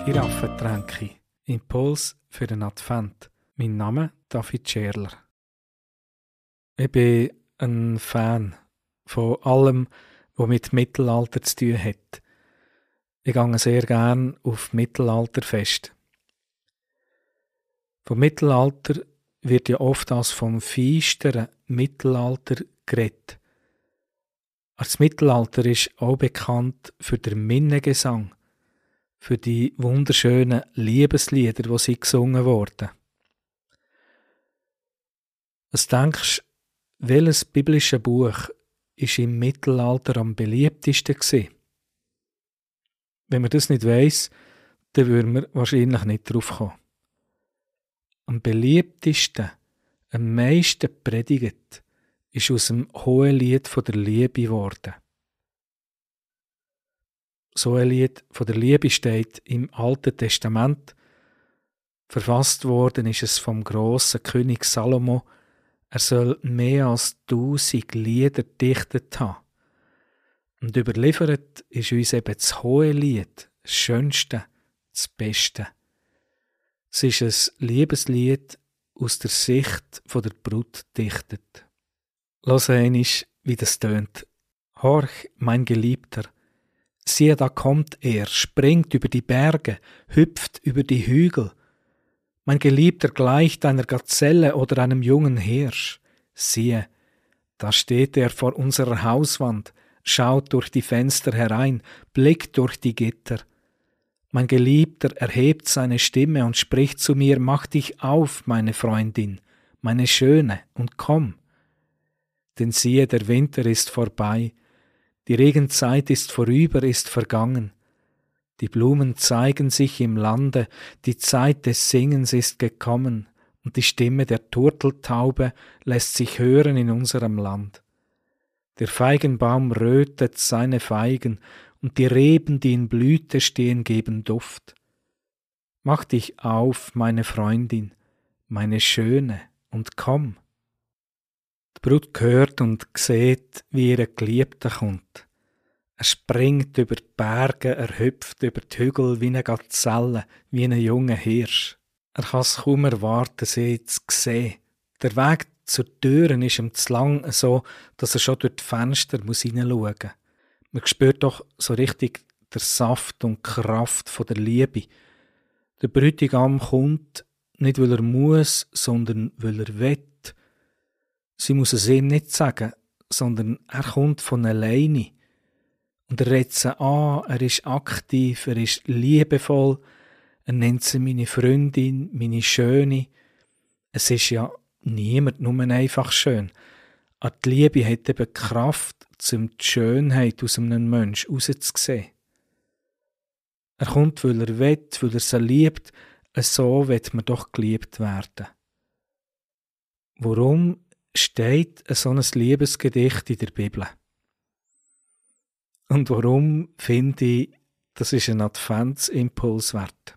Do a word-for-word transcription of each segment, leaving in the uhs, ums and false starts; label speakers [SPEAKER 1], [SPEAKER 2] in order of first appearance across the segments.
[SPEAKER 1] in Affentränke. Impuls für den Advent. Mein Name David Scherler. Ich bin ein Fan von allem, was mit Mittelalter zu tun hat. Ich gehe sehr gerne auf Mittelalterfest. Vom Mittelalter wird ja oft als vom feisteren Mittelalter geredet. Das Mittelalter ist auch bekannt für den Minnegesang, für die wunderschönen Liebeslieder, die sie gesungen wurden. Was denkst du, welches biblische Buch ist im Mittelalter am beliebtesten gewesen? Wenn man das nicht weiss, dann würde man wahrscheinlich nicht drauf kommen. Am beliebtesten, am meisten predigt, ist aus dem Hohelied von der Liebe geworden. So ein Lied von der Liebe steht im Alten Testament. Verfasst worden ist es vom grossen König Salomo. Er soll mehr als tausend Lieder gedichtet haben. Und überliefert ist uns eben das Hohelied, das Schönste, das Beste. Es ist ein Liebeslied aus der Sicht von der Brut gedichtet. Lass einmal, wie das tönt. Horch, mein Geliebter, siehe, da kommt er, springt über die Berge, hüpft über die Hügel. Mein Geliebter gleicht einer Gazelle oder einem jungen Hirsch. Siehe, da steht er vor unserer Hauswand, schaut durch die Fenster herein, blickt durch die Gitter. Mein Geliebter erhebt seine Stimme und spricht zu mir, mach dich auf, meine Freundin, meine Schöne, und komm. Denn siehe, der Winter ist vorbei, die Regenzeit ist vorüber, ist vergangen. Die Blumen zeigen sich im Lande, die Zeit des Singens ist gekommen, und die Stimme der Turteltaube lässt sich hören in unserem Land. Der Feigenbaum rötet seine Feigen, und die Reben, die in Blüte stehen, geben Duft. Mach dich auf, meine Freundin, meine Schöne, und komm. Die Brut hört und sieht, wie ihr Geliebter kommt. Er springt über die Berge, er hüpft über die Hügel wie eine Gazelle, wie ein junger Hirsch. Er kann es kaum erwarten, sie zu sehen. Der Weg zur Türen ist ihm zu lang, so dass er schon durch die Fenster hineinschauen muss. Man spürt doch so richtig den Saft und die Kraft von der Liebe. Der Bräutigam kommt, nicht weil er muss, sondern weil er will. Sie muss es ihm nicht sagen, sondern er kommt von alleine. Und er redet sie an, er ist aktiv, er ist liebevoll, er nennt sie meine Freundin, meine Schöne. Es ist ja niemand nur einfach schön. Aber die Liebe hat eben die Kraft, um die Schönheit aus einem Menschen rauszusehen. Er kommt, weil er will, weil er sie liebt, so will man doch geliebt werden. Warum steht so ein Liebesgedicht in der Bibel? Und warum finde ich, das ist ein Adventsimpuls wert?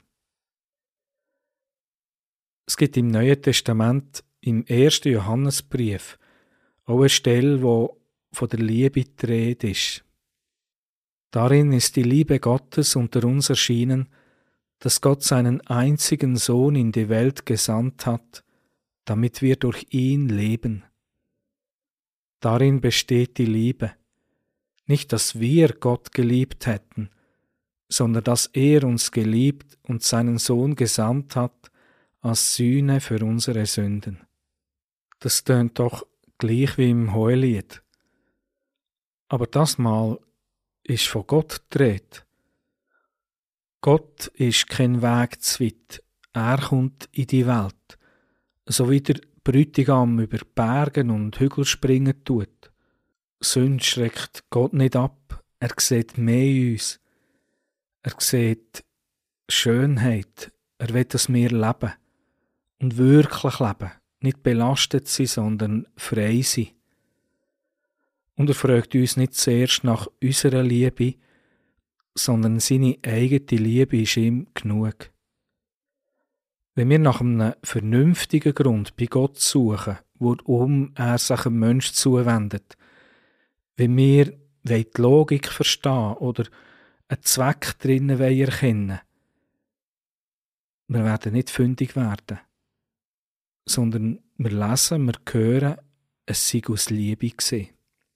[SPEAKER 1] Es gibt im Neuen Testament, im ersten Johannesbrief, auch eine Stelle, wo von der Liebe die Rede ist. Darin ist die Liebe Gottes unter uns erschienen, dass Gott seinen einzigen Sohn in die Welt gesandt hat, damit wir durch ihn leben. Darin besteht die Liebe. Nicht, dass wir Gott geliebt hätten, sondern dass er uns geliebt und seinen Sohn gesandt hat als Sühne für unsere Sünden. Das tönt doch gleich wie im Hohelied. Aber das Mal ist von Gott die Rede. Gott ist kein Weg zu weit. Er kommt in die Welt, so wie der Bräutigam über Bergen und Hügel springen tut. Sünde schreckt Gott nicht ab, er sieht mehr in uns. Er sieht Schönheit, er will, dass wir leben und wirklich leben, nicht belastet sein, sondern frei sein. Und er fragt uns nicht zuerst nach unserer Liebe, sondern seine eigene Liebe ist ihm genug. Wenn wir nach einem vernünftigen Grund bei Gott suchen, worum er sich einem Menschen zuwendet, wenn wir die Logik verstehen oder einen Zweck drinnen erkennen, wir werden nicht fündig werden, sondern wir lesen, wir hören, es sei aus Liebe gewesen.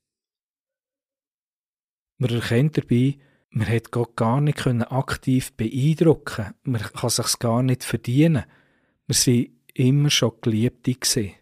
[SPEAKER 1] Man erkennt dabei, man hat Gott gar nicht aktiv beeindrucken, man kann es sich gar nicht verdienen. Wir waren immer schon Geliebte gewesen.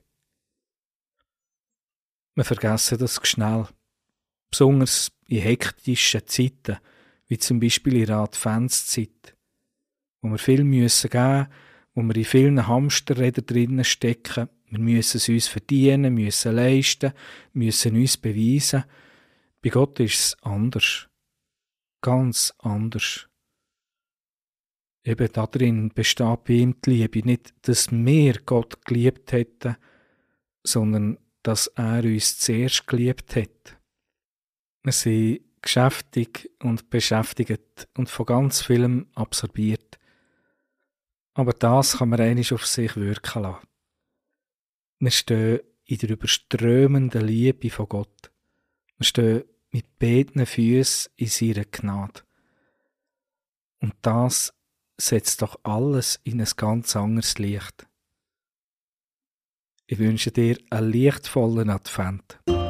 [SPEAKER 1] Wir vergessen das schnell, besonders in hektischen Zeiten, wie zum Beispiel in der Adventszeit, wo wir viel müssen geben, wo wir in vielen Hamsterrädern drinnen stecken. Wir müssen es uns verdienen, müssen leisten, müssen uns beweisen. Bei Gott ist es anders. Ganz anders. Eben darin besteht bei ihm die Liebe. Nicht, dass wir Gott geliebt hätten, sondern dass er uns zuerst geliebt hat. Wir sind geschäftig und beschäftigt und von ganz vielem absorbiert. Aber das kann man einmal auf sich wirken lassen. Wir stehen in der überströmenden Liebe von Gott. Wir stehen mit beiden Füßen in seiner Gnade. Und das setzt doch alles in ein ganz anderes Licht. Ich wünsche dir einen lichtvollen Advent.